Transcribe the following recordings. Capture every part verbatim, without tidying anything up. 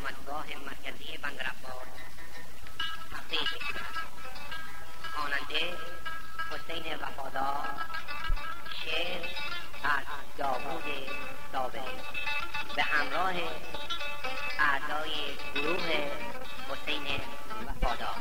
اقامتگاه مرکزی بندرعباس تحقیق می‌کند. خواننده حسین وفادار، شعر از داوود صابری به همراه اعضای گروه حسین وفادار.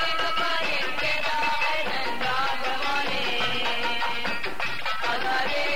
Hare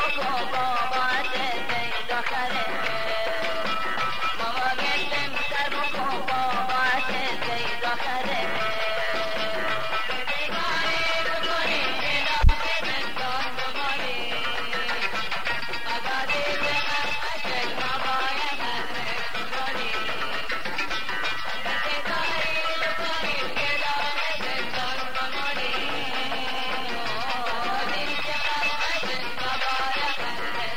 Thank you.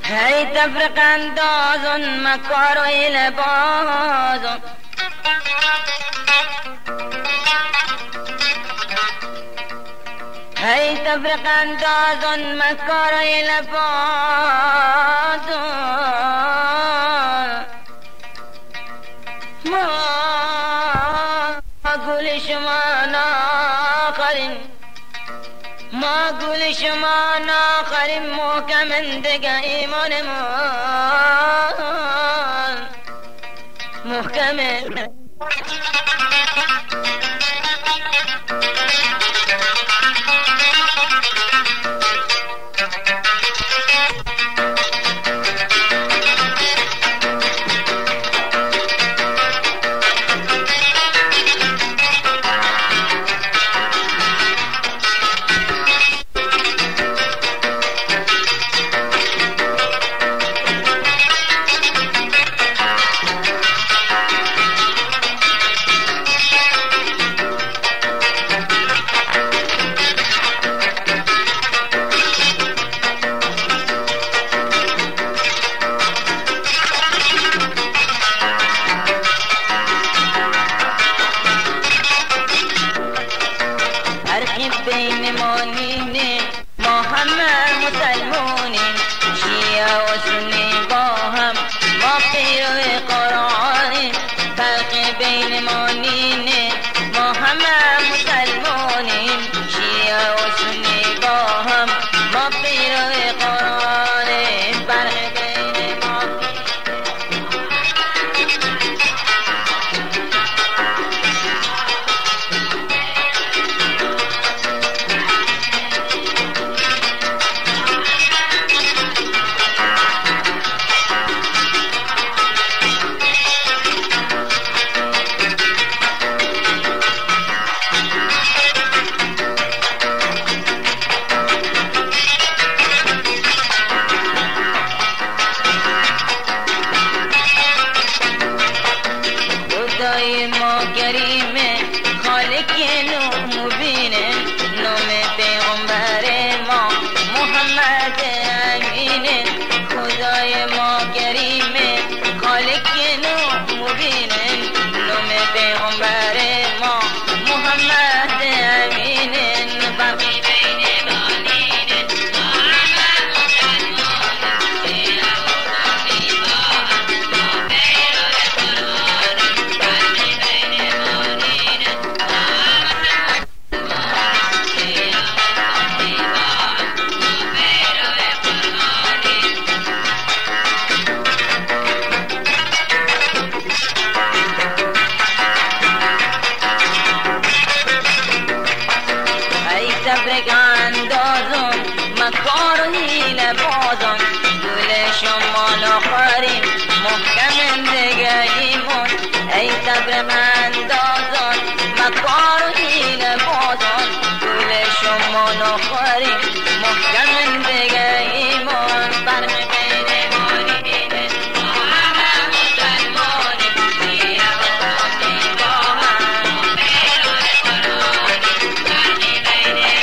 هی تفرق اندازون مکار و ایل بازون هی تفرق اندازون مکار و ایل بازون ما گل شما ناخرین ما گل شما ناخرین محکم دیگه ایمان ما محکمه بین مانین ما همه مسلمونیم شیعه و سنی با هم ما پیرو قرآنیم فرق بین مانین ما همه مسلمونیم شیعه و سنی با هم ما پیرو قرآنیم فرق بین ما خدای ما کریمه خالق نور مبینه نام پیغمبر ما محمد امینه خدای ما کریمه خالق نور مبینه نام پیغمبر ما محمد امینه فرقی بین مانینه ما همه مسلمانه تفرق اندازون مکار و حیله بازون گل شما نخوریم محکم دیگه ایمون ای تفرق اندازون مکار و حیله بازون گل شما نخوریم محکم دیگه ایمون فرق بین مانینه ما همه مسلمانیم شیعه و سنی با هم پیرو قرآنیم فرقی بین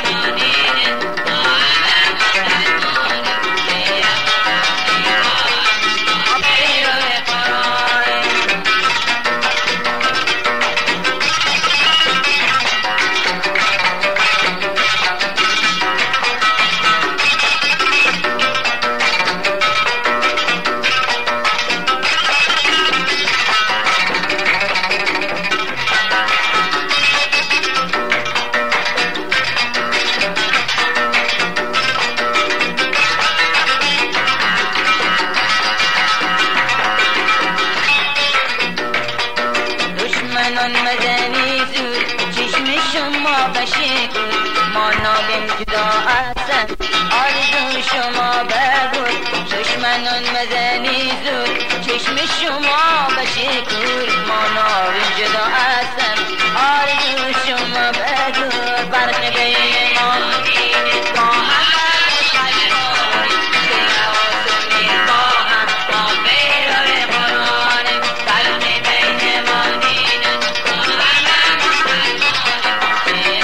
دشمنان مدنی زود چشم شما بشکن ما نابیم جدا هستن آرزو شما بگو دشمنان مدنی زود چشم شما بشکن ما نابیم جدا هستن آرزو شما بگو فرق بین ما ما همه مسلمانیم شیعه و سنی با هم ما پیرو قرآنیم فرق بین مانینه ما همه مسلمانیم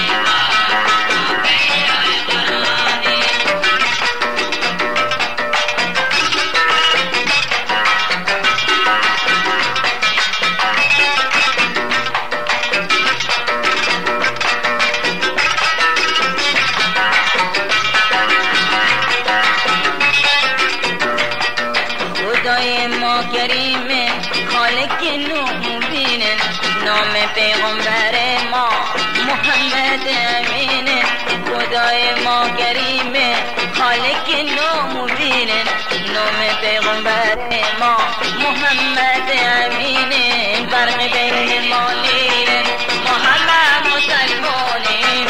شیعه و سنی با هم ما پیرو قرآنیم کریمه خالق نوبینه نام پیغمبر ما محمد امینه خدای ما کریمه خالق نوبینه نام پیغمبر ما محمد امینه فرق بین ما نیره ما همه مسلمانیم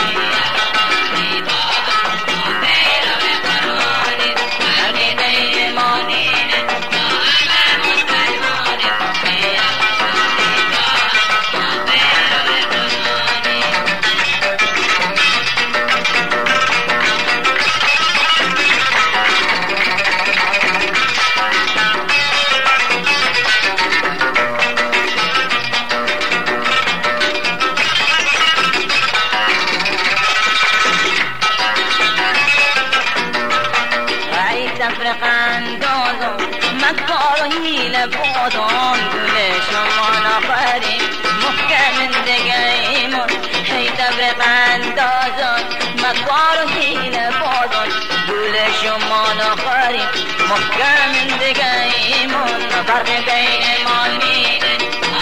تفرقاندازم مکار و حیله بازم گل شما نخوریم محکم دیگه ایمون هی تفرقاندازم مکار و حیله بازم گل شما نخوریم محکم دیگه ایمون فرق بین ما نیست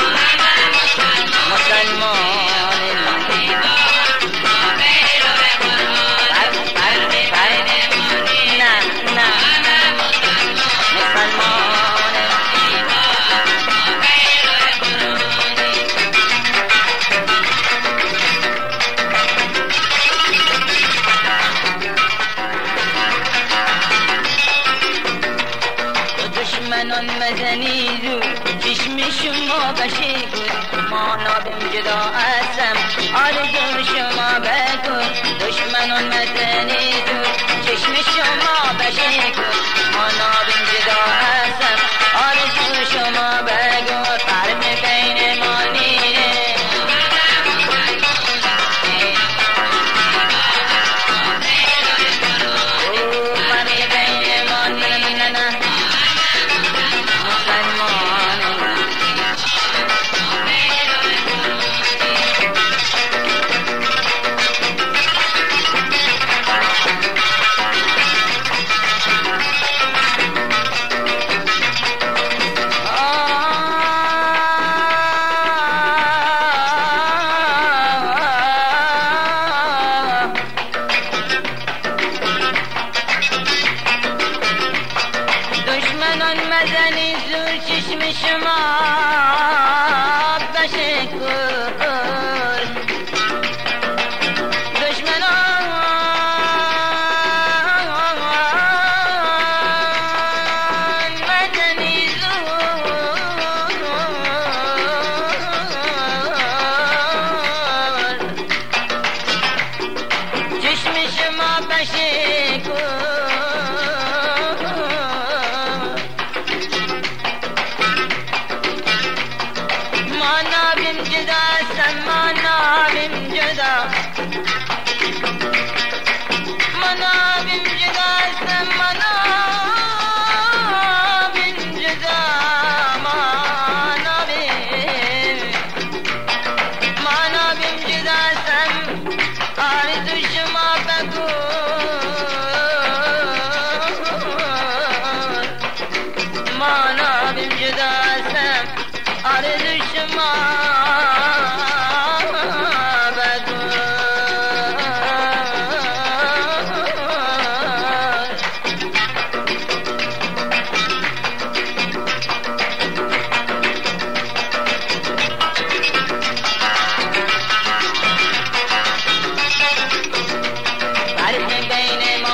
مسلمان دشمنان مزنی زو چشم شما بشه کن ما نابیم جدا ازم آرزو شما بکن دشمنان مزنی زو چشم شما بشه کن ما نابیم جدا ازم آرزو شما بکن فرق بین ما نیره مزنی زور چشم شما بشه کن دشمنان مزنی زور چشم شما بشه کن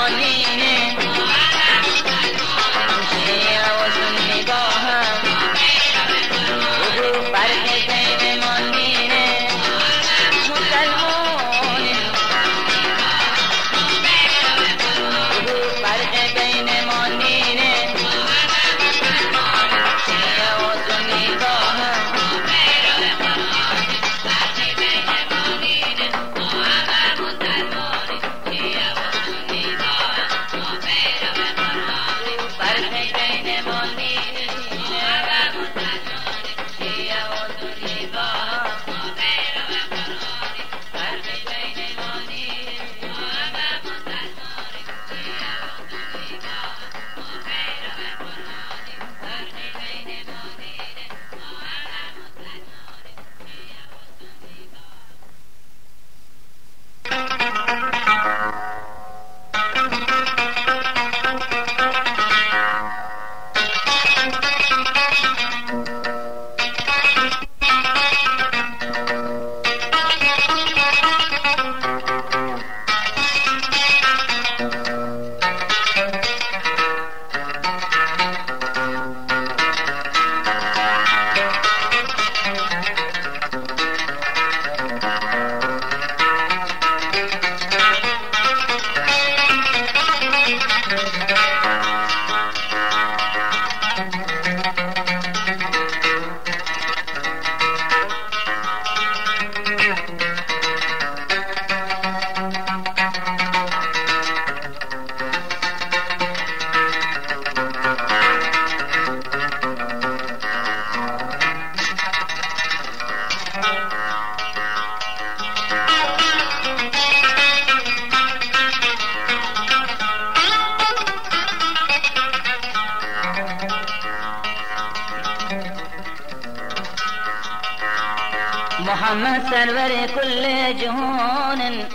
شیعه و سنی با هم محمد سرور كل جهان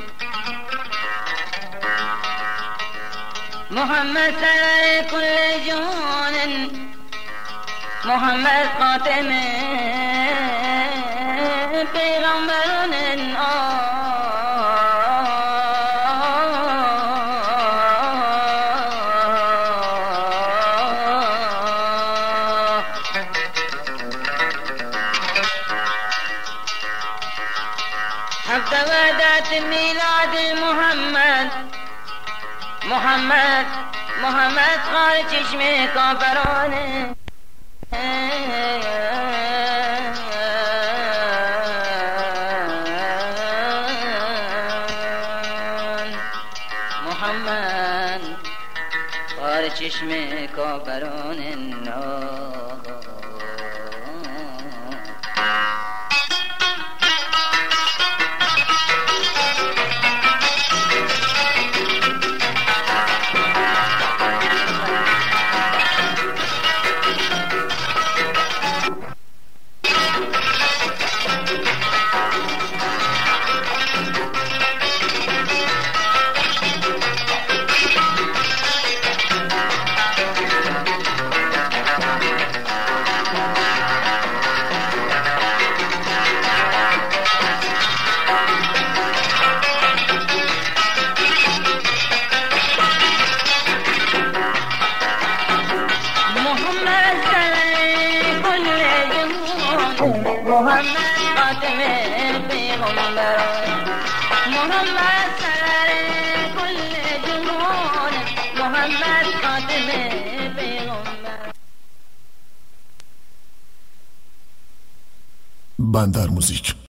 محمد سرور كل جهان محمد خاتم پیغمبران هفت ودات میلاد محمد محمد محمد خار چشم کافران محمد خار چشم کافران محمد خاتم پیغمبران محمد سرور كل جهان محمد خاتم پیغمبران. بندر موزیک.